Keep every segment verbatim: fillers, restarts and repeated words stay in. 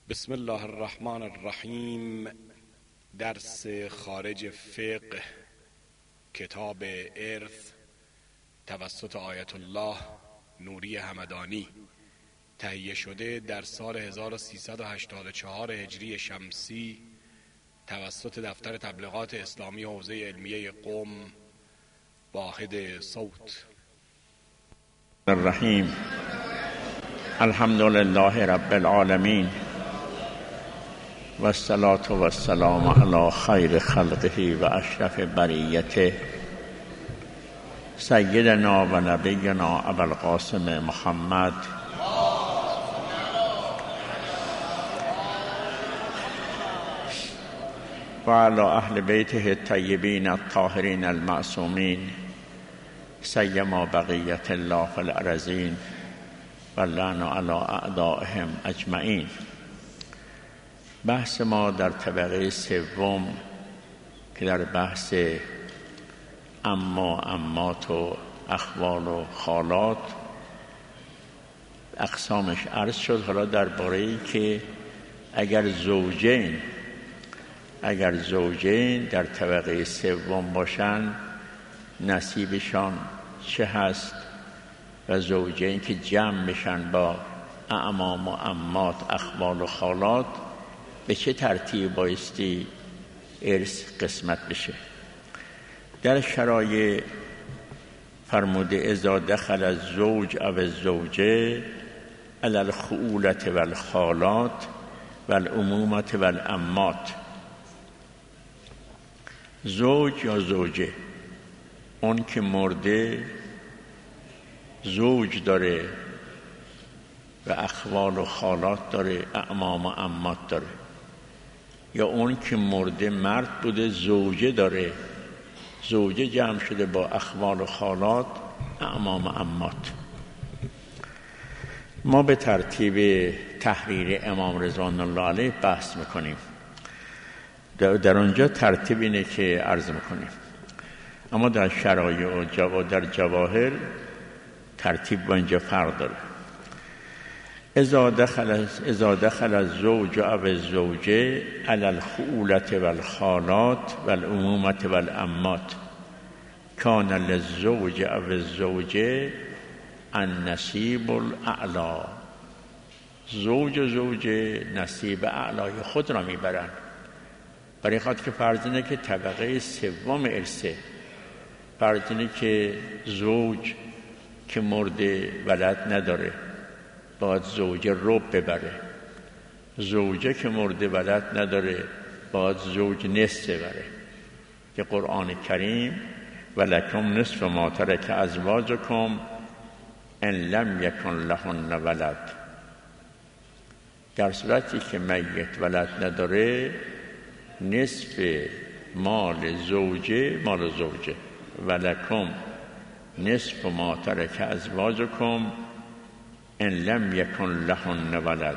بسم الله الرحمن الرحیم. درس خارج فقه کتاب ارث توسط آیت الله نوری همدانی، تهیه شده در سال هزار و سیصد و هشتاد و چهار هجری شمسی توسط دفتر تبلیغات اسلامی حوزه علمیه قم، واحد صوت. الرحیم. الحمد لله رب العالمین و الصلاة و السلام علی خیر خلقه و اشرف بریته سیدنا و نبینا ابوالقاسم محمد و علی اهل بیته الطیبین الطاهرین المعصومین سیما بقیت الله فی الارضین و لعن علی اعدائهم اجمعین. بحث ما در طبقه سوم که در بحث اما امات و اخوال و خالات اقسامش عرض شد. حالا درباره که اگر زوجین اگر زوجین در طبقه سوم باشن نصیبشان چه هست و زوجین که جمع بشن با اعمام و عمات اخوال و خالات به چه ترتیب بایستی ارث قسمت بشه. در شرایع فرموده اذا دخل الزوج او الزوجه علی الخؤولة و الخالات و العمومة و العمات. زوج یا زوجه، اون که مرده زوج داره و اخوال و خالات داره، اعمام و عمات داره، یا اون که مرده مرد بوده زوجه داره، زوجه جمع شده با اخوال و خالات، اعمام و عمات. ما به ترتیب تحریر امام رضوان الله علیه بحث میکنیم. در اونجا ترتیب اینه که عرض میکنیم، اما در شرایع و جوا در جواهر ترتیب با اینجا فرق داره. اذا دخل اذا دخل الزوج او الزوجه علی الخؤولة و الخالات و العمومة و العمات کان للزوج او الزوجه النصیب الاعلی. زوج و زوجه نصیب اعلای خود را میبرن، برای خاطر که فرض اینه که طبقه سوم ارثه. فرض اینه که زوج که مرده ولد نداره باید زوجه ربع ببره، زوجه که مرده ولد نداره باید زوج نصف ببره. که قرآن کریم ولکم نصف ما ترک ازواجکم ان لم یکن لهن ولد، در صورتی که میت ولد نداره نصف مال زوجه مال زوجه. ولکم نصف ما ترک ازواجکم ان لم یکن لهن ولد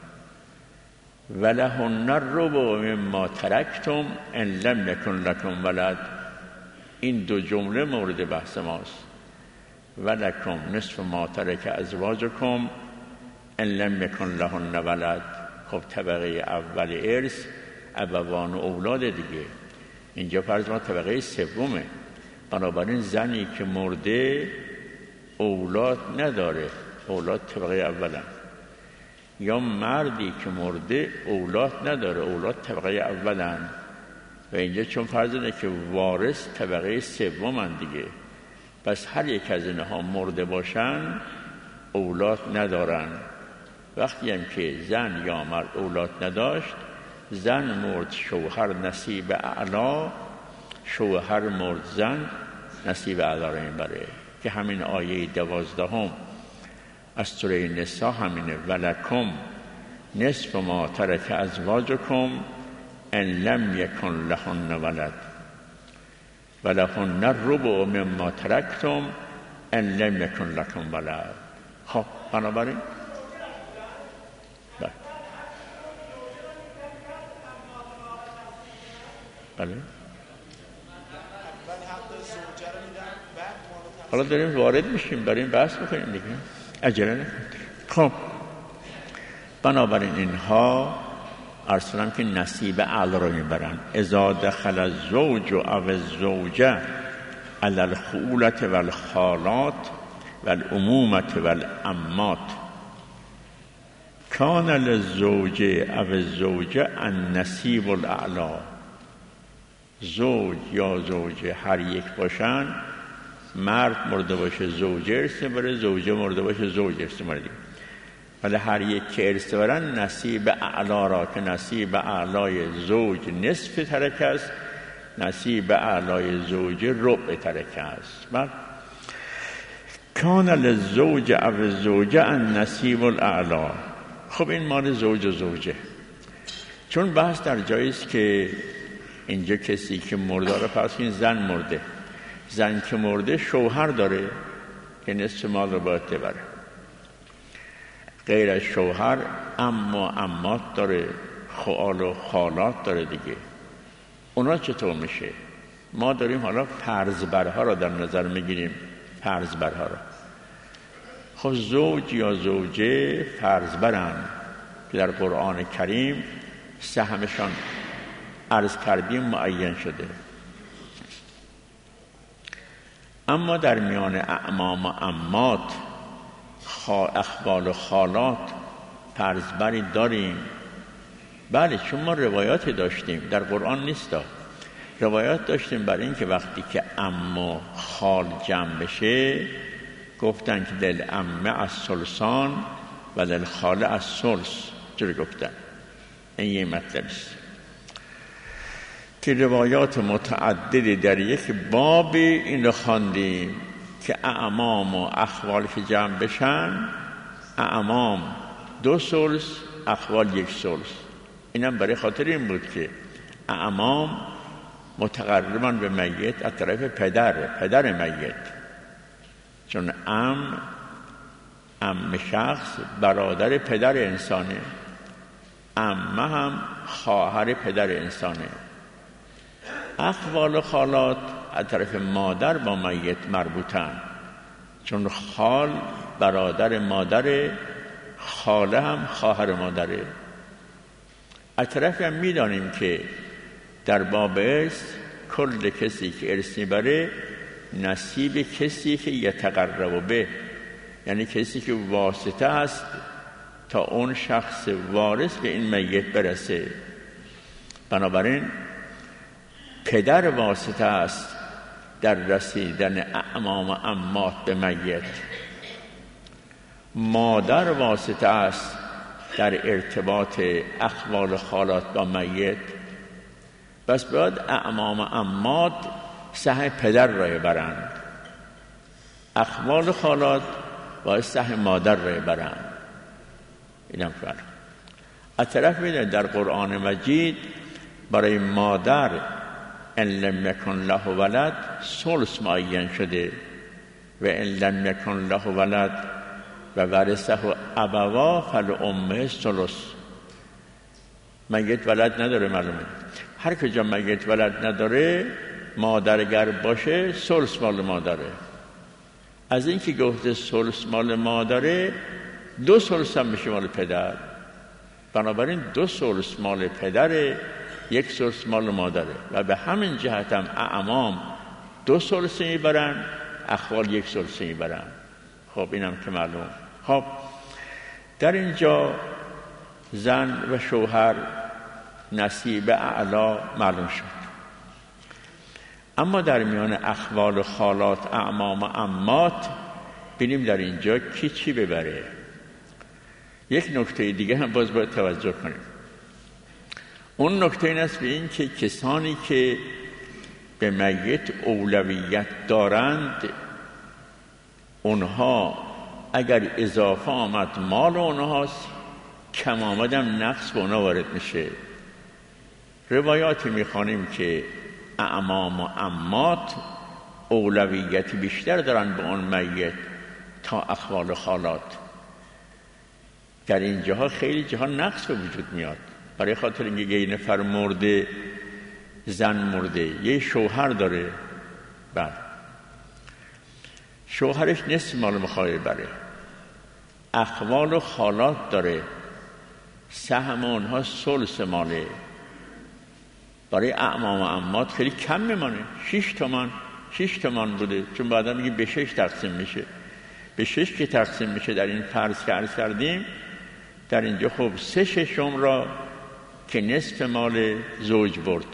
ولهن الربع مما ترکتم ان لم یکن لکم ولد. این دو جمله مورد بحث ماست. ولکم نصف ما ترک ازواجکم ان لم یکن لهن ولد. خب طبقه اول ارث ابوان و اولاد دیگه، اینجا فرض ما طبقه سومه. بنابراین زنی که مرده اولاد نداره، اولاد طبقه اولن، یا مردی که مرده اولاد نداره، اولاد طبقه اولن. و اینجا چون فرض اینه که وارث طبقه سومن دیگه، پس هر یک از اینها مرده باشن اولاد ندارن. وقتی هم که زن یا مرد اولاد نداشت، زن مرد شوهر نصیب اعلا، شوهر مرد زن نصیب اعلا را میبره. که همین آیه دوازدهم از سوره نساء همینه ولکم نصف ما ترک ازواجکم ان لم یکن لهن ولد ولهن الربع مما ترکتم ان لم یکن لکم ولد. خب بنابراین بله بله حالا داریم وارد میشیم، داریم بحث میکنیم دیگه، عجله نکنید. خب بنابراین اینها ارسلم که نصیب اعلی رو میبرن. اذا دخل الزوج او الزوجه علی الخولة والخالات والعمومة والعمات کان للزوج او الزوجه النصیب الاعلی. زوج یا زوجه هر یک باشن، مرد مرده باشه زوجه ارث بره، زوجه مرده باشه زوج ارث بره، ولی هر یک که ارث برن نصیب اعلی را که نصیب اعلای زوج نصف ترکه است، نصیب اعلای زوجه ربع ترکه است. بله. کان للزوج او الزوجه النصیب الاعلی. خب این مال زوج و زوجه، چون بحث در جایی است که اینجا کسی که مرداره، پس این زن مرده، زن که مرده شوهر داره که نصف مال رو باید ببره، غیر از شوهر اما امات داره، خال و خالات داره دیگه. اونا چطور میشه؟ ما داریم حالا فرض برها رو در نظر میگیریم. فرض برها رو خب زوج یا زوجه فرض برن که در قرآن کریم سهمشان عرض کردیم معین شده، اما در میان اعمام و عمات اخوال و خالات فرض بری داریم. بله، چون ما روایاتی داشتیم، در قرآن نیست، روایات داشتیم برای این که وقتی که عم و خال جمع بشه گفتن که دل عمه از ثلثان و دل خاله از ثلث، جوری گفتن. این یه مطلب است که روایات متعددی در یک باب این رو خواندیم که اعمام و اخوال که جمع بشن، اعمام دو ثلث، اخوال یک ثلث. اینم برای خاطر این بود که اعمام متقربن به میت از طرف پدر پدر میت، چون عم عم شخص برادر پدر انسانه، عمه هم خواهر پدر انسانه. اخوال و خالات از طرف مادر با میت مربوطن، چون خال برادر مادر، خاله هم خواهر مادره. از طرف هم میدانیم که در باب ارث کل کسی که ارث میبره نصیب کسی که یتقرب به، یعنی کسی که واسطه است تا اون شخص وارث به این میت برسه. بنابراین پدر واسطه است در رسیدن اعمام و عمات به میت، مادر واسطه است در ارتباط اخوال خالات با میت. بس باید اعمام و عمات سهم پدر را برند، اخوال خالات باید سهم مادر را برند. اینم فرق. از طرف میدونید در قرآن مجید برای مادر ان لم یکن له ولد ثلث معین شده و ان لم یکن له ولد و ورثه ابوا فلامه ثلث. میت ولد نداره، معلومه هر کجا میت ولد نداره مادر اگر باشه ثلث مال مادره. از این که گفته ثلث مال مادره، دو ثلث هم میشه مال پدر. بنابراین دو ثلث مال پدره، یک ثلث مال مادره و به همین جهت هم اعمام دو ثلث میبرن، اخوال یک ثلث میبرن. خب اینم که معلوم. خب در اینجا زن و شوهر نصیب اعلا معلوم شد. اما در میان اخوال و خالات، اعمام و عمات بینیم در اینجا کی چی ببره. یک نکته دیگه هم باز باید توجه کنیم. اون نکته این است به این که کسانی که به میت اولویت دارند، اونها اگر اضافه آمد مال اونهاست، کم آمدم نقص به اونها وارد میشه. روایاتی میخوانیم که اعمام و عمات اولویت بیشتر دارن به اون میت تا اخوال و خالات. در این جاها خیلی جاها نقص به وجود میاد. برای خاطر اینکه یه نفر مرده، زن مرده، یه شوهر داره، بله شوهرش نصف مال میخواد بره، اخوال و خالات داره، سهم اونها ثلث ماله. برای اعمام و عمات خیلی کم میمانه، شش تومان شش تومان بوده، چون بعدا میگه به شش تقسیم میشه. به شش که تقسیم میشه در این فرض که عرض کردیم، در اینجا خب سه ششم را که نصف مال زوج برد،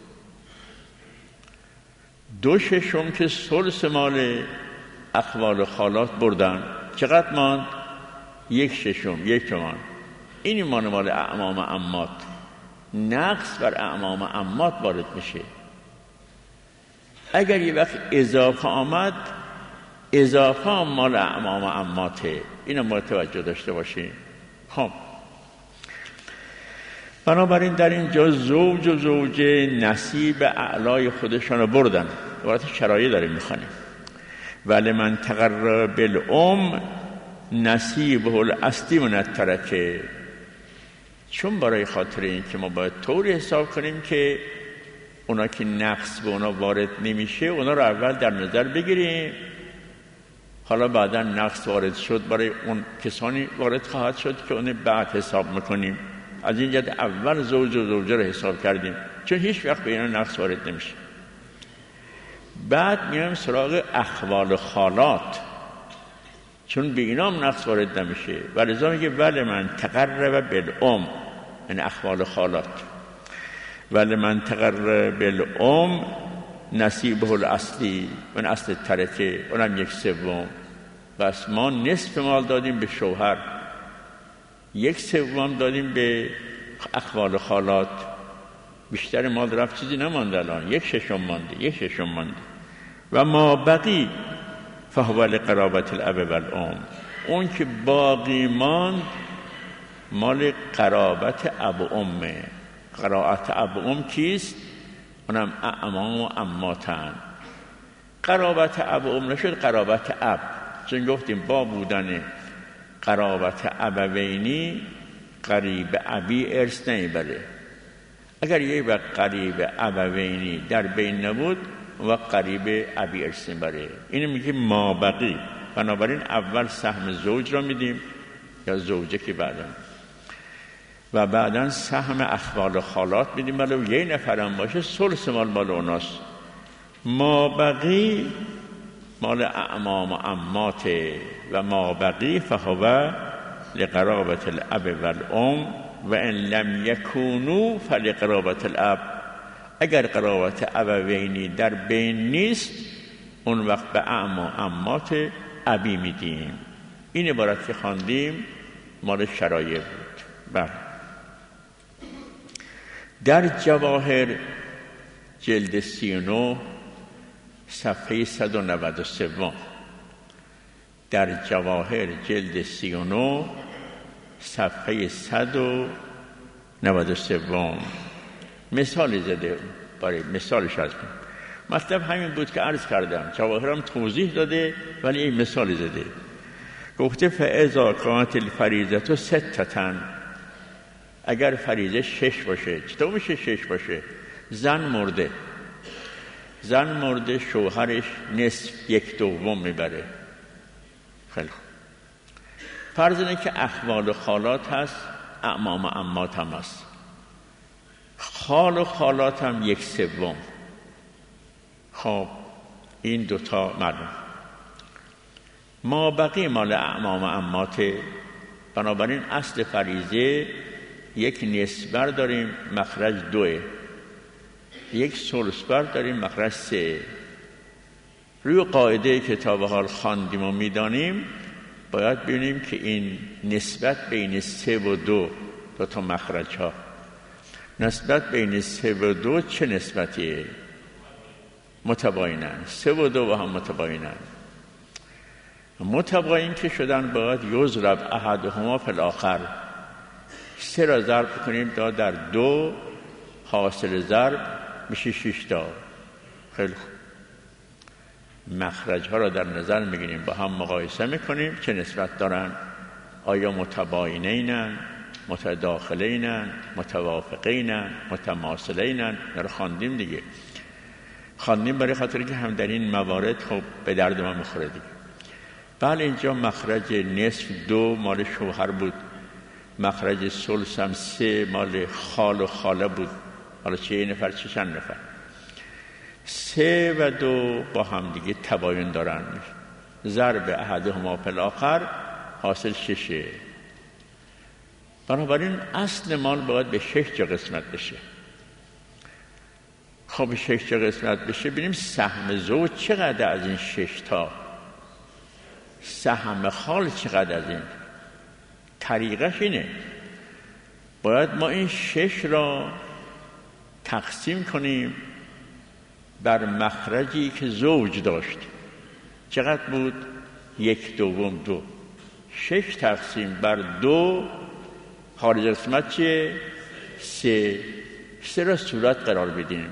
دو ششم که ثلث مال اخوال و خالات بردن، چقدر ماند؟ یک ششم، یک تومان. این ایمان مال اعمام و عمات. نقص بر اعمام و عمات وارد میشه. اگر یه وقت اضافه آمد، اضافه هم مال اعمام و عماته. اینو ما توجه داشته باشیم. خب بنابراین در اینجا زوج و زوجه نصیب اعلای خودشان رو بردن. وقتی شرایط داریم میخوانیم ولی من تقرر بالام نصیبه الاصلی من الترکه، چون برای خاطر این که ما باید طوری حساب کنیم که اونا که نقص به اونا وارد نمیشه اونا رو اول در نظر بگیریم، حالا بعدا نقص وارد شد برای اون کسانی وارد خواهد شد که اون بعد حساب میکنیم. از این جهت اول زوج و زوجه رو حساب کردیم چون هیچ وقت به اینا نقص وارد نمیشه. بعد میایم سراغ اخوال خالات، چون به اینا هم نقص وارد نمیشه و لذا میگه ولی من تقرب بالام، یعنی اخوال خالات، ولی من تقرب بالام نصیبه الاصلی، من اصل ترکه، اونم یک سوم. بس ما نصف مال دادیم به شوهر، یک سوم دادیم به اخوال خالات، بیشتر مال رفت، چیزی نمانده، الان یک ششم مانده، یک ششم مانده. و ما بقی فهو لقرابت الاب والام، اون که باقی ماند مال قرابت اب و امه. قرابت اب و ام کیست؟ اونم اعمام و عماتن. قرابت اب و ام نشد قرابت اب، چون گفتیم با بودن قرابت ابوینی قریب ابی ارث نمیبره. اگر یک وقت قریب ابوینی در بین نبود و قریب ابی ارث میبره. اینو میگه ما بقی. بنابراین اول سهم زوج را میدیم یا زوجه که بعدا، و بعدا سهم اخوال خالات میدیم، ولی یه نفرم باشه ثلث مال مال اوناست. ما بقی مال اعمام و عماته و ما بقی فهو لقرابت الاب والام و ان لم یکونو فلقرابت الاب. اگر قرابت ابوینی در بین نیست اون وقت به اعمام و عمات ابی میدیم. این عبارت که خواندیم مال شرایع بود. بله. در جواهر جلد سی و نه صفحه صد و نود و سه، در جواهر جلد سی و نه صفحه صد و نود و سه مثال زده، برای مثالش از کنم. مطلب همین بود که عرض کردم، جواهرم توضیح داده ولی این مثال زده. گفته فاذا کانت الفریضه ستة، اگر فریضه شش باشه. چطور میشه شش باشه؟ زن مرده، زن مرده شوهرش نصف یک دوم میبره. خیلی خوب. فرض اینه که اخوال و خالات هست، اعمام و عمات هم هست. خال و خالات هم یک سوم. خب این دوتا معلوم. ما بقی مال اعمام و عماته. بنابراین اصل فریضه یک نصف بر داریم مخرج دوه، یک ثلث بر داریم مخرج سه. روی قاعده که تا به حال خواندیم و میدانیم باید ببینیم که این نسبت بین سه و دو، دو تا مخرج ها، نسبت بین سه و دو چه نسبتیه؟ متباینن. سه و دو با هم متباینن. متباین که شدن باید یضرب احدهما فی الاخر. سه را ضرب کنیم تا در دو، حاصل ضرب میشه شش تا. خیلی خوب. مخرج ها را در نظر میگیریم، با هم مقایسه میکنیم چه نسبت دارن، آیا متباینینن، متداخلینن، متوافقینن، متماثلینن. را خواندیم دیگه، خواندیم برای خاطر که هم در این موارد خب به درد ما میخوره دیگه. بله اینجا مخرج نصف دو مال شوهر بود، مخرج ثلث هم سه مال خال و خاله بود. حالا چه یه نفر چه چند نفر؟ سه و دو با هم دیگه تباین دارن، ضرب احدهما فی الاخر حاصل ششه. بنابراین اصل مال باید به شش جا قسمت بشه. خب به شش جا قسمت بشه، ببینیم سهم زوج چقدر از این شش تا، سهم خال چقدر از این. طریقش اینه، باید ما این شش را تقسیم کنیم بر مخرجی که زوج داشت. چقدر بود؟ یک دوم دو. شش تقسیم بر دو خارج قسمت چیه؟ سه. سه را صورت قرار بدیم.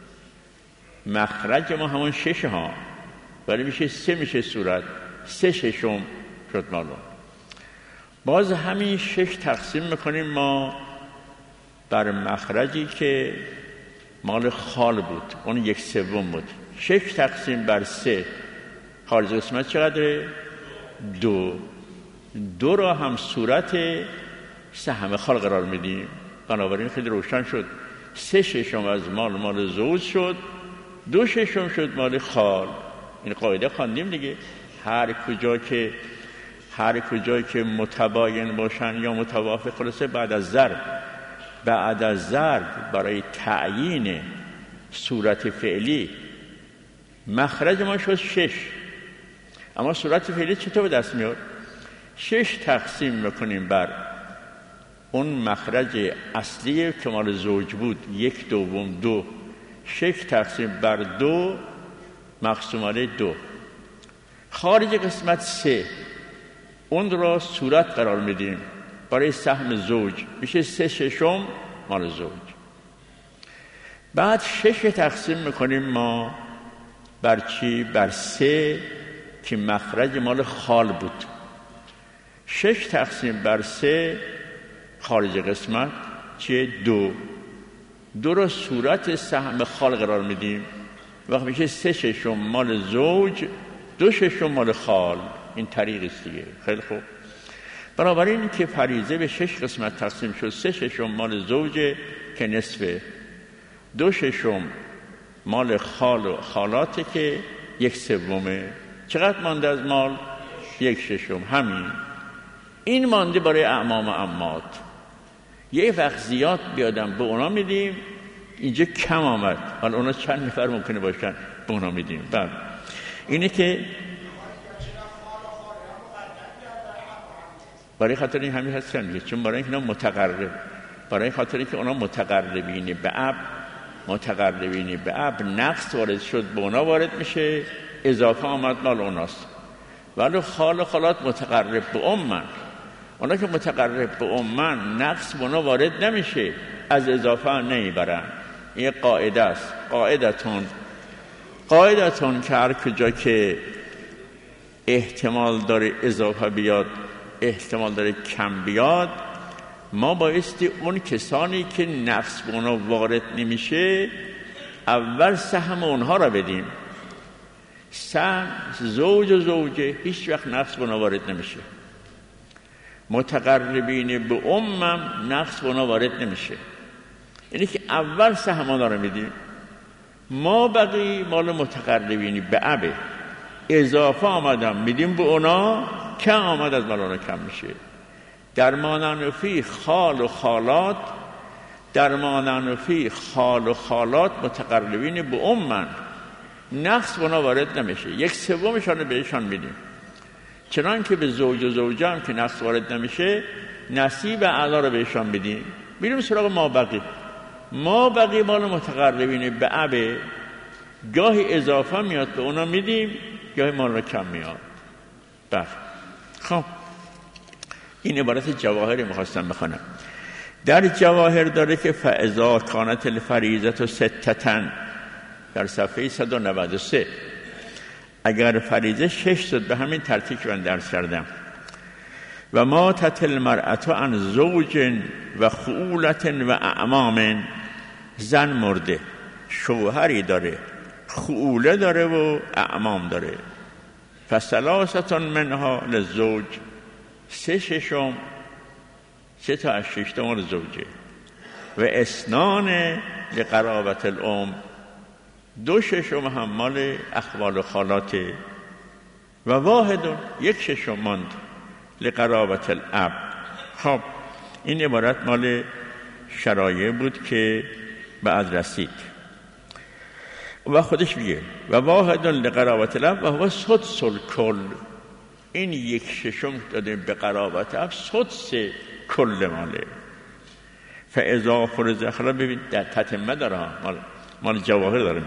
مخرج ما همون شش ها، ولی میشه سه، میشه صورت. سه ششم شد معلوم. باز همین شش تقسیم میکنیم ما بر مخرجی که مال خال بود، اون یک سوم بود. شش تقسیم بر سه خارج قسمت چقدره؟ دو. دو را هم صورت سهم خال قرار میدیم. بنابراین خیلی روشن شد، سه ششم از مال مال زوج شد، دو ششم شد مال خال. این قاعده خواندیم دیگه. هر کجا که هر کجا که متباین باشن یا متوافق، خلاصه بعد از ضرب بعد از ضرب برای تعیین صورت فعلی مخرج ما شد شش، اما صورت فعلی چطور به دست میاد؟ شش تقسیم میکنیم بر اون مخرج اصلی که مال زوج بود، یک دوم دو. شش تقسیم بر دو مقسومه دو. خارج قسمت سه، اون را صورت قرار میدیم برای سهم زوج، میشه سه ششم مال زوج. بعد شش تقسیم میکنیم ما بر چی؟ بر سه که مخرج مال خال بود. شش تقسیم بر سه خارج قسمت چیه؟ دو. دو را صورت سهم خال قرار میدیم، وقت میشه سه ششم مال زوج، دو ششم مال خال. این طریق است دیگه. خیلی خوب. بنابراین که فریضه به شش قسمت تقسیم شد، سه ششم مال زوجه که نصفه، دو ششم مال خال و خالاته که یک سومه. چقدر مانده از مال؟ یک ششم. همین این مانده برای اعمام و عمات. یه وقت زیاد بیادم به اونا میدیم، اینجا کم آمد، حالا اونا چند نفر ممکنه باشن، به اونا میدیم. بله اینه که برای خاطر این همین هستن، چون برای اینکه اونا متقرب، برای خاطر اینکه اونا متقربینی به اب، متقربینی به اب نقص وارد شد به اونا وارد میشه، اضافه آمد مال اوناست. ولی خال و خالات متقرب به امن، اونا که متقرب به امن نقص به اونا وارد نمیشه، از اضافه نمیبرن. این قاعده است. قاعدتون قاعدتون که هر کجا که احتمال داره اضافه بیاد، احتمال داره کم بیاد، ما بایستی اون کسانی که نقص به اونا وارد نمیشه اول سهم اونها را بدیم. سهم زوج و زوجه هیچ وقت نقص به اونا وارد نمیشه. متقربین به امم نقص به اونا وارد نمیشه. یعنی که اول سهم اونا را میدیم. ما بقی مال متقربینی به ابه، اضافه آمدم میدیم به اونا، کم آمد از مال اونا کم میشه. در ماننفی خال و خالات، در ماننفی خال و خالات متقربین به امن، نقص به اونا وارد نمیشه، یک سومشان رو بهشان میدیم. چنان که به زوج و زوجه هم که نقص وارد نمیشه، نصیب اعلا رو بهشان بدیم. میریم سراغ ما بقی. ما بقی مال متقربین به ابه، گاهی اضافه میاد به اونا میدیم، گاهی مال رو کم میاد. بله خب این عبارت جواهری میخواستم بخونم. در جواهر داره که فاذا کانت الفریضة ستتن، در صفحه صد و نود و سه، اگر فریضه شش شد به همین ترتیب که من درس کردم، و ماتت المرأة عن زوج و خولة و اعمام، زن مرده، شوهری داره، خوله داره و اعمام داره، فثلاثة منها للزوج، سه ششم سه تا از شش تا مال زوجه و اسنان لقرابت الام، دو ششم هم مال اخوال و خالاته و واحد یک ششم ماند لقرابت الاب. خب این عبارت مال شرایع بود که بعد رسید و خودش میگه و واحد لقرابت الاب و هو سدس الکل. این یک ششم داده به قرابت اب، سدس کل ماله. فاذا فرض اخلا، ببین در تتمه داره، مال, مال جواهر داره.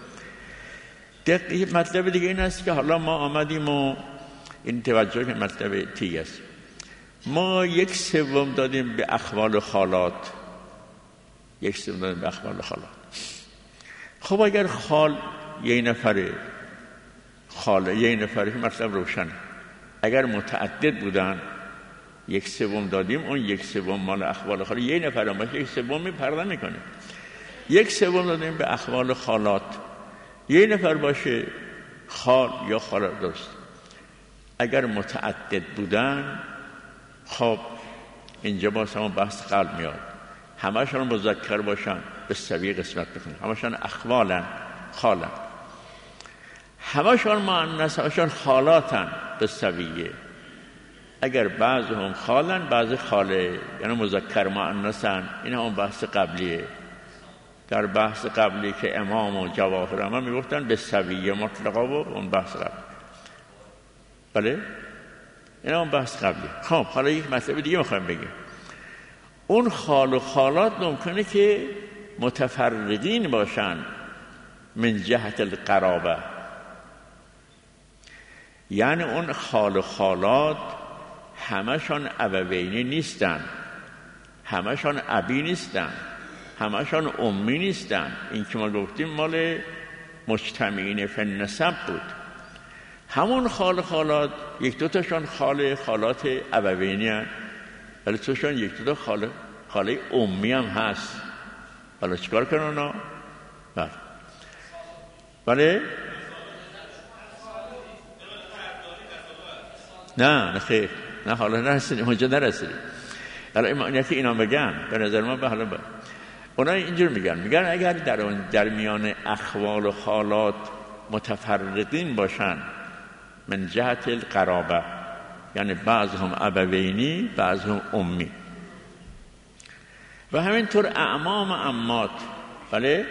دقیق مطلب دیگه این است که حالا ما آمدیم و این توجه که مطلب تی است، ما یک سوم دادیم به اخوال و خالات، یک سوم دادیم به اخوال و خالات. خب اگر خال یه نفره، خاله یه نفره، مطلب روشنه. اگر متعدد بودن یک سوم دادیم، اون یک سوم مال اخوال و خالات، یه نفره باشه یک سوم می پرده میکنه. یک سوم دادیم به اخوال و خالات، یه نفر باشه خال یا خالات درست. اگر متعدد بودن خب اینجا باز همون بحث قلب میاد، همشون مذکر باشن به سویه قسمت بکنن، همشون اخوالن خالن، همشون مؤنث همشون خالاتن به سویه. اگر بعض هم خالن بعض خاله، یعنی مذکر مؤنثن. این همون بحث قبلیه. در بحث قبلی که امام و جواهر امام میگفتن به سویه مطلقا و اون بحث قبلی. بله این همون بحث قبلی. خب حالا یک مطلب دیگه میخوایم بگیم. اون خال و خالات ممکنه که متفرقین باشن من جهت القرابه، یعنی اون خال و خالات همشون ابوینی نیستن، همشون ابی نیستن، همشون امی نیستن. این که ما گفتیم مال مجتمعین فی النسب بود. همون خال خالات یک دو تاشون خال خالات ابوینی هست، ولی توشون یک دو تا خاله خاله امی هم هست. حالا چیکار کنن اونا؟ بله بله نه نه خیر نه حالا نرسیدیم اونجا نرسیدیم. حالا اینا که اینا بگن به نظر من به حالا با اونا اینجور میگن میگن اگر در در میان اخوال و خالات متفرقین باشن من جهت القرابه، یعنی بعض هم ابوینی بعض هم امی، و همینطور اعمام و عمات. بله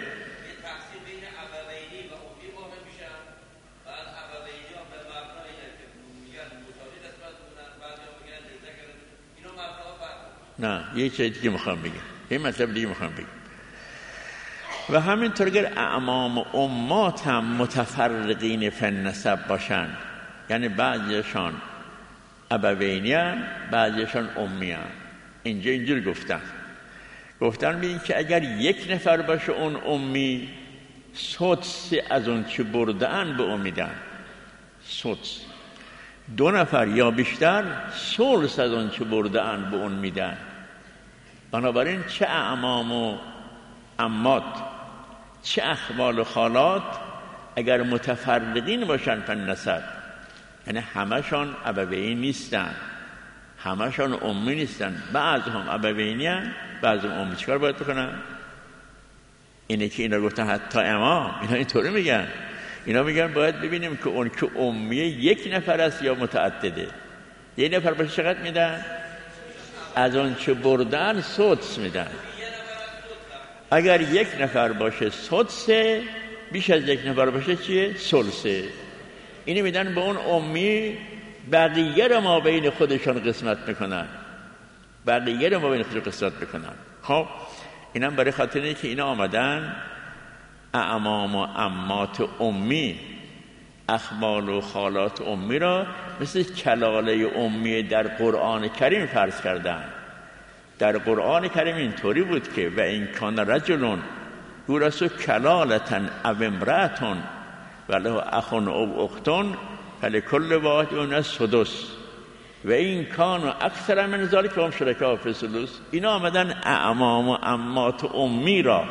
نه یه چیز دیگه میخوام بگم، یه مطلب دیگه میخوام بگم. و همینطور اگر اعمام و امات هم متفرقین فی النسب باشن، یعنی بعضیشان ابوینی هستند بعضیشان امی هستند. اینجا اینجور گفتن گفتن ببین که اگر یک نفر باشه اون امی، سدس از اون که برده‌اند به امیدن، سدس. دو نفر یا بیشتر ثلث از اون که برده‌اند به اون میدن. بنابراین چه اعمام و عمات چه اخوال و خالات اگر متفرقین باشن فی النسب، یعنی همشون ابوین نیستن، همشون امی نیستن، بعض هم ابوینی هستند بعض هم امی. چیکار باید بکنن؟ اینه که اینا گفتن حتی امام اینا اینطوری میگن. اینا میگن باید ببینیم که اون که امی یک نفر است یا متعدده. یک نفر باشه چقدر میدن؟ از اون چه بردن سدس میدن. اگر یک نفر باشه سدسه، بیش از یک نفر باشه چیه؟ ثلثه. اینو میدن به اون امی، بقیه رو ما بین خودشان قسمت میکنن، بقیه رو ما بین خودشان قسمت میکنن. خب اینم برای خاطر اینه که اینا آمدن اعمام و عمات امی، اخوال و خالات امی را مثل کلاله امی در قرآن کریم فرض کردن. در قرآن کریم اینطوری بود که و این کان رجلون یورث کلالة او امرأة وله اخ او اخت فلکل واحد منهما السدس و این کان اکثر من ذلک فهم شرکاء فی الثلث. اینا آمدن اعمام و عمات امی را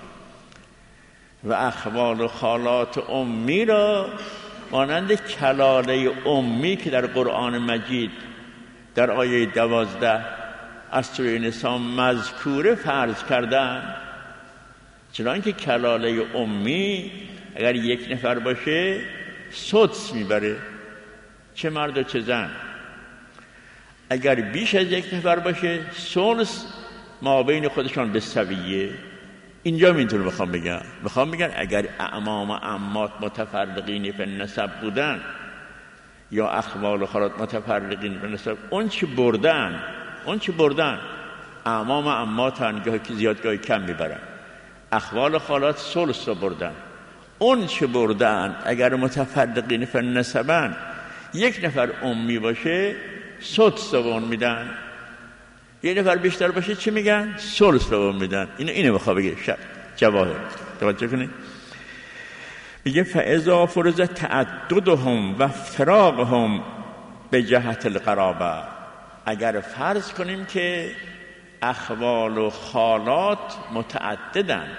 و اخوال و خالات امی را مانند کلاله امی که در قرآن مجید در آیه دوازده از سوره نساء مذکوره فرض کردن، چنانکه کلاله امی اگر یک نفر باشه سدس میبره، چه مرد و چه زن. اگر بیش از یک نفر باشه ثلث ما بین خودشان به سویه. اینجا میتونم بخوام بگم بخوام بگم اگر اعمام و عمات متفرقین فی النسب بودن یا اخوال و خالات متفرقین فی النسب، اون چی بردن اون چی بردن اعمام و عمات هنگاه که زیاد گاهی کم میبرن، اخوال و خالات ثلث رو بردن. اون چی بردن اگر متفرقین فی النسبن، یک نفر امی باشه سدس رو اون میدن، یک نفر بیشتر باشه چی میگن؟ ثلث رو میدن. اینو اینو بخوام بگم جواهر توجه کنید. میگه فاذا فرض تعددهم و افتراقهم به جهت القرابه، اگر فرض کنیم که اخوال و خالات متعددن،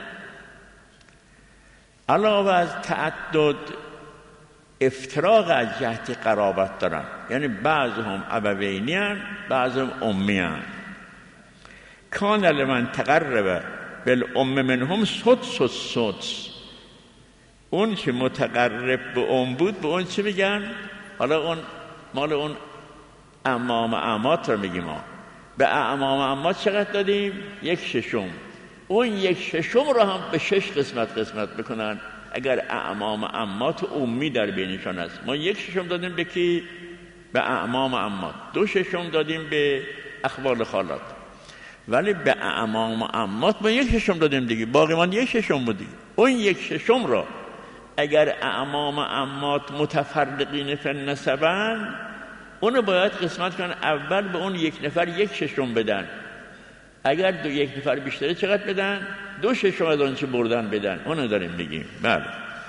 علاوه از تعدد افتراق از جهت قرابت دارن، یعنی بعضهم ابوینی هن بعضهم امی هن. کان لمن تقرب بالام منهم سدس و سدس، اون که متقرب به ام بود به اون چی میگن؟ حالا اون مال اون اعمام عمات رو میگیم ما. به اعمام عمات چقدر دادیم؟ یک ششم. اون یک ششم رو هم به شش قسمت قسمت بکنن اگر اعمام عمات و امی در بینشان است. ما یک ششم دادیم به کی؟ به اعمام عمات. دو ششم دادیم به اخوال خالات. ولی به اعمام عمات ما یک ششم دادیم دیگه، باقی من یک ششم بودی. اون یک ششم را اگر اعمام عمات متفرقین فی النسبن، اونو باید قسمت کنن، اول به اون یک نفر یک ششم بدن، اگر دو یک نفر بیشتره چقدر بدن؟ دو ششم از آنچه بردن بدن. اونو داریم بگیم. بله.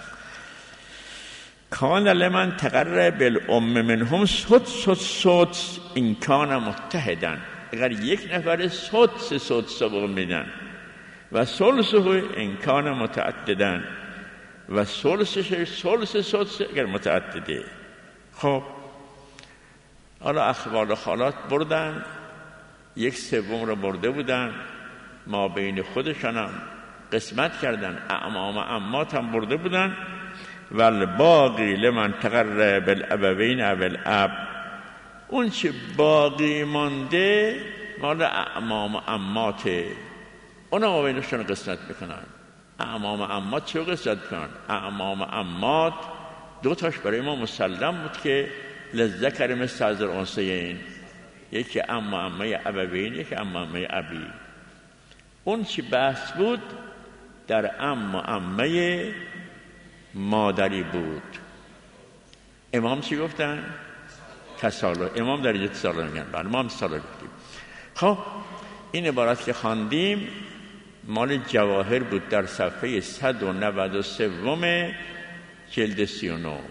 کان لمن تقرب بالام منهم سدس و سدس ان کان متحدا، اگر یک نفر سدس سدس رو میدن و ثلثه ان کان متعددا و ثلثش ثلث سدس اگر متعدده. خب حالا اخوال و خالات بردن، یک سوم رو برده بودن، ما بین خودشان هم قسمت کردن، اعمام عمات هم برده بودن. والباقی لمن تقرب بالابوین او الاب، اون چه باقی مانده مال اعمام عماته، اونا ما بینشان قسمت بکنن. اعمام عمات چه قسمت کنن؟ اعمام عمات دو تاش برای ما مسلم بود که للذکر مثل حظ الانثیین، یکی عم و عمه ابوین، یکی عم و عمه ابی. اون چی بحث بود در عم و عمه مادری بود. امام چی گفتن؟ تسالو. امام در اینجا تسالو میگن. بله ما هم تسالو گفتیم. خب این عبارت که خواندیم مال جواهر بود در صفحه صد و نود و سه جلد سی و نه.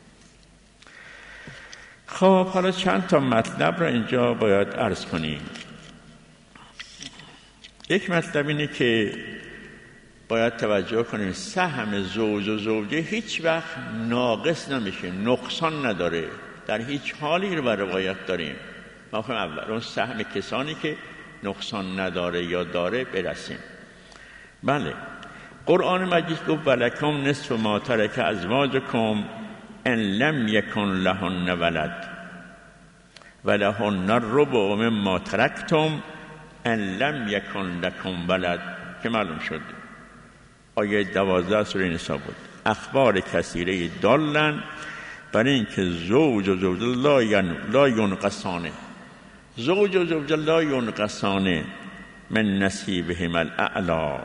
خب حالا چند تا مطلب را اینجا باید عرض کنیم. یک مطلب اینه که باید توجه کنیم سهم زوج و زوجه هیچ وقت ناقص نمیشه، نقصان نداره، در هیچ حالی رو روایت داریم. ما خواهیم اول اون سهم کسانی که نقصان نداره یا داره برسیم. بله قرآن مجید گفت ولکم نصف ما ترک ازواجکم ان لم یکن لهن ولد ولهن الربع مما ترکتم ان لم یکن لکم ولد، که معلوم شد آیه دوازده سوره نساء بود. اخبار کثیره دالن برای اینکه زوج و زوج لا ینقصانه، زوج و زوج لا ینقصانه من نصیبهم الاعلی.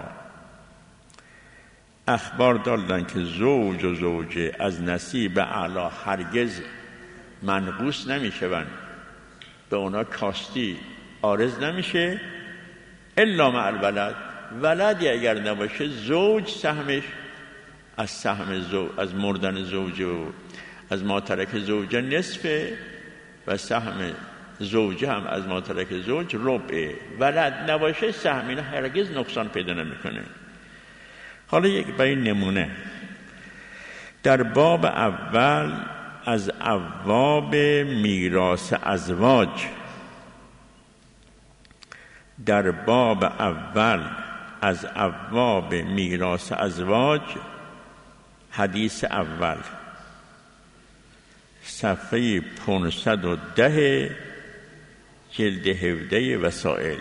اخبار دالن که زوج و زوجه از نصیب اعلی هرگز منقوص نمیشون، به اونا کاستی عارض نمیشه الا مع الولد. ولدی اگر نباشه زوج سهمش از سهم زوج، از مردن زوج و از ما ترک زوجه نصفه و سهم زوجه هم از ما ترک زوج ربعه. ولد نباشه سهم اینا هرگز نقصان پیدا نمیکنه. حالا یک برای نمونه در باب اول از ابواب میراث ازواج در باب اول از ابواب میراث ازواج، حدیث اول، صفحه پانصد و ده، جلد هفده وسائل.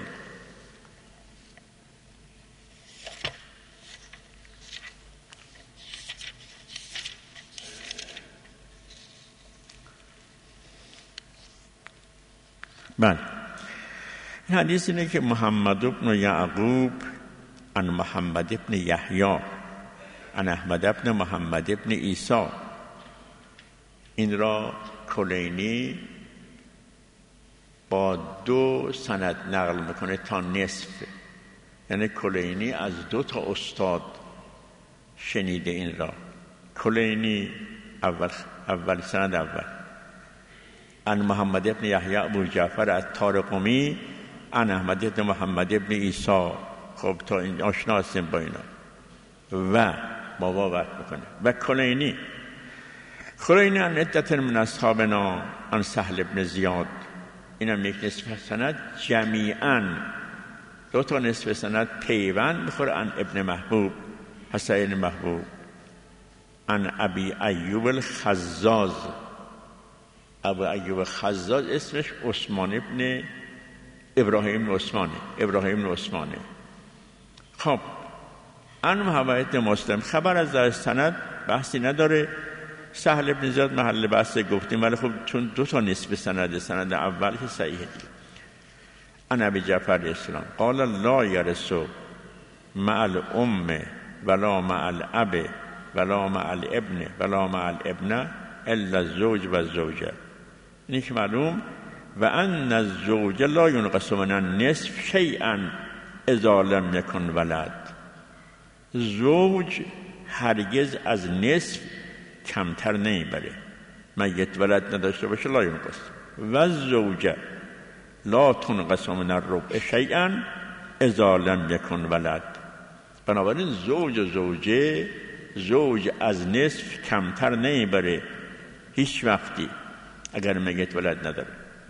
بله، این حدیث اینه که محمد بن یعقوب عن محمد بن یحیی عن احمد بن محمد بن عیسی، این را کلینی با دو سند نقل میکنه تا نصف، یعنی کلینی از دو تا استاد شنیده این را. کلینی اول اول سند اول عن محمد ابن یحیی ابو جعفر الطارقمی عن احمد ابن محمد ابن عیسی. خب تا این آشنا هستیم با اینا. و بابا وقت میکنه و کلینی کلینی عن عدت من اصحابنا عن سهل ابن زیاد، این هم یک نصف سند، جمیعاً دو تا نصف سند پیوند میخوره. عن ابن محبوب حسین محبوب عن ابی ایوب الخزاز، ابو ایوب خزاز اسمش عثمان ابن ابراهیم عثمانه ابراهیم عثمانه. خب عن محمد مسلم، خبر از در سند بحثی نداره. سهل ابن زیاد محل بحث گفتیم، ولی خب چون دو تا نصف سند، سند اول که صحیحه. عن ابی جعفر الاسلام قال لا یرث مع الام ولا مع الاب ولا مع الابن ولا مع الابنه الا الزوج و الزوجه. اینی که معلوم و ان الزوج لا ينقص من النصف شیئا اذا لم يكن ولد، زوج هرگز از نصف کمتر نمیبره، میت ولد نداشته باشه لا ينقص. و الزوجه لا تنقص من الربع شیئا اذا لم يكن ولد. بنابراین زوج و زوجه، زوج از نصف کمتر نمیبره هیچ وقتی اگر میت ولد نداره.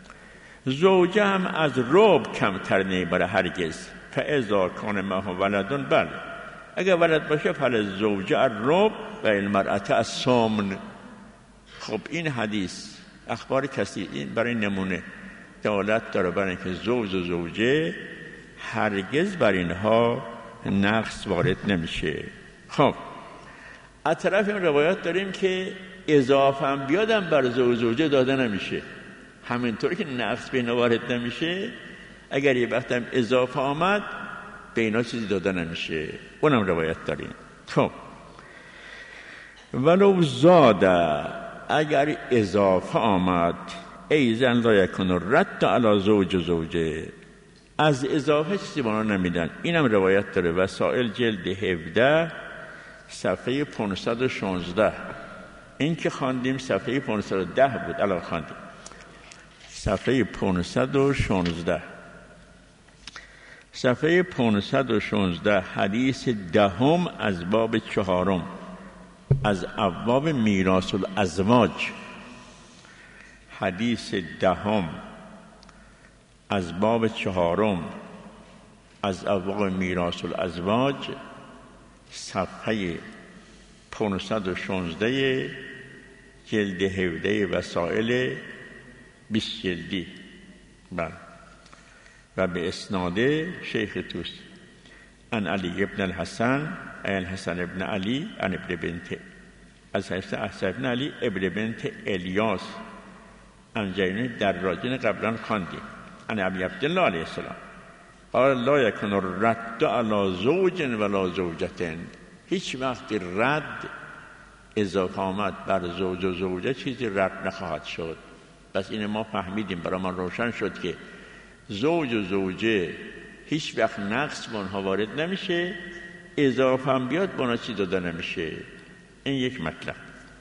زوجه هم از ربع کمتر نمیبره هرگز. فاذا کان معه ولد، بله اگر ولد باشه فالزوجه الربع و المرأة الثمن. خب این حدیث اخبار کسی این برای نمونه دلالت داره برای اینکه زوج و زوجه هرگز بر اینها نقص وارد نمیشه. خب از طرف این روایات داریم که اضافه هم بیادم بر زوج و زوجه داده نمیشه، همینطور که نقص به اینا وارد نمیشه، اگر یه وقت هم اضافه آمد به اینا چیزی داده نمیشه. اونم روایت داریم. خب ولو زاده، اگر اضافه آمد، ایزن لا یکن رد علی زوج و زوجه، از اضافه چیزی بانا نمیدن. اینم روایت داره. وسائل جلد هفده صفحه پانصد و شانزده. این که خواندیم صفحه پانصد و ده بود، الان خواندیم صفحه پانصد و شانزده. صفحه پانصد و شانزده حدیث دهم از باب چهارم از ابواب میراث الازواج. حدیث دهم از باب چهارم از ابواب میراث الازواج، صفحه پانصد و شانزده، جلد هفده وسائل، بیست جلدی. بله. و به اسناد شیخ توسی عن علی ابن الحسن عن حسن ابن علی عن ابن بنت از حسن ابن علی ابن بنت الیاس عن جرین دراجین قبلا خواندیم. عن ابی عبدالله علیه السلام قال لا یکن الرد علی زوج ولا زوجة، هیچ وقت رد اضافه آمد بر زوج و زوجه چیزی رد نخواهد شد. پس این ما فهمیدیم، برای من روشن شد که زوج و زوجه هیچ وقت نقص به اونها وارد نمیشه، اضافه هم بیاد به اونها چی داده نمیشه. این یک مطلب.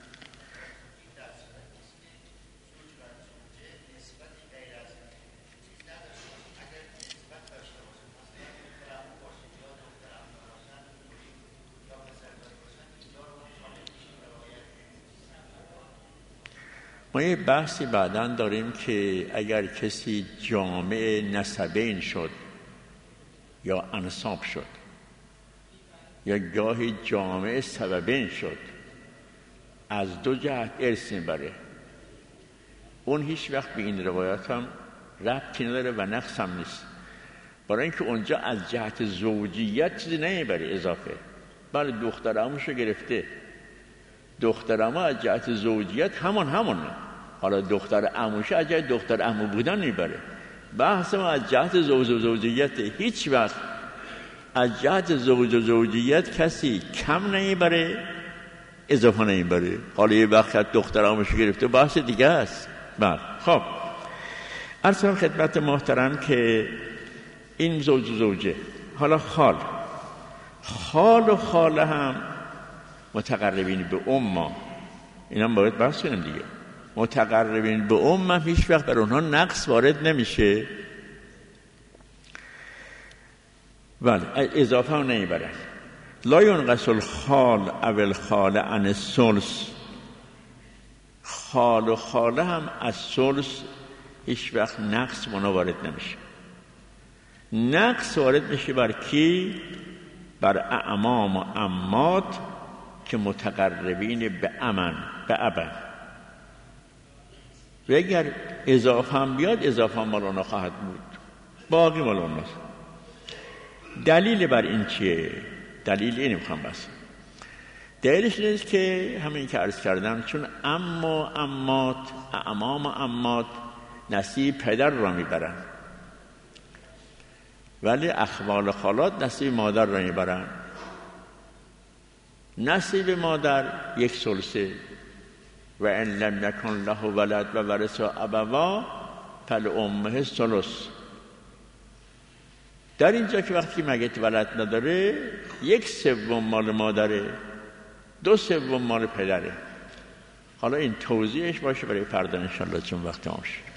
ما یه بحثی بعداً داریم که اگر کسی جامع نسبین شد، یا انساب شد یا گاهی جامعه سببین شد، از دو جهت ارث میبره. اون هیچ وقت به این روایات هم ربطی نداره و نقص هم نیست، برای اینکه اونجا از جهت زوجیت چیزی نمیبره اضافه. بله دختر عموشو گرفته، دختر عمو از جهت زوجیت همون همونه، حالا دختر عموش از جهت دختر عمو بودن میبره. بحث ما از جهت زوج و زوجیت، هیچ وقت از جهت زوج و زوجیت کسی کم نمیبره اضافه نمیبره. حالا یه وقت دختر عموشو گرفته بحث دیگه است. بله خب عرض کنم خدمت محترم که این زوج و زوجه، حالا خال خال و خاله هم متقربین به ام، این هم باید بحث کنیم دیگه. متقربین به ام هم هیچ وقت بر اونها نقص وارد نمیشه، بله اضافه هم نمیبرن. لا ینقص الخال او الخاله عن الثلث، خال و خاله هم از ثلث هیچ وقت نقص منها وارد نمیشه. نقص وارد میشه بر کی؟ بر اعمام و عمات که متقربین به امن به ابن، و اگر اضافه هم بیاد اضافه هم مال اونا خواهد بود، باقی مال اوناست. دلیل بر این چیه؟ دلیل این میخوام بس دلیلش نیست که همین که عرض کردم، چون اما عمات اعمام و عمات نصیب پدر را میبرن، ولی اخوال خالات نصیب مادر را میبرن. نصیب مادر یک ثلثه، و ان لم یکن له ولد و ورثه ابوا فلامه ثلث. در اینجا که وقتی مگه ولد نداره، یک سوم مال مادره، دو سوم مال پدره. حالا این توضیحش باشه برای فردا انشالله، چون وقت آمشه.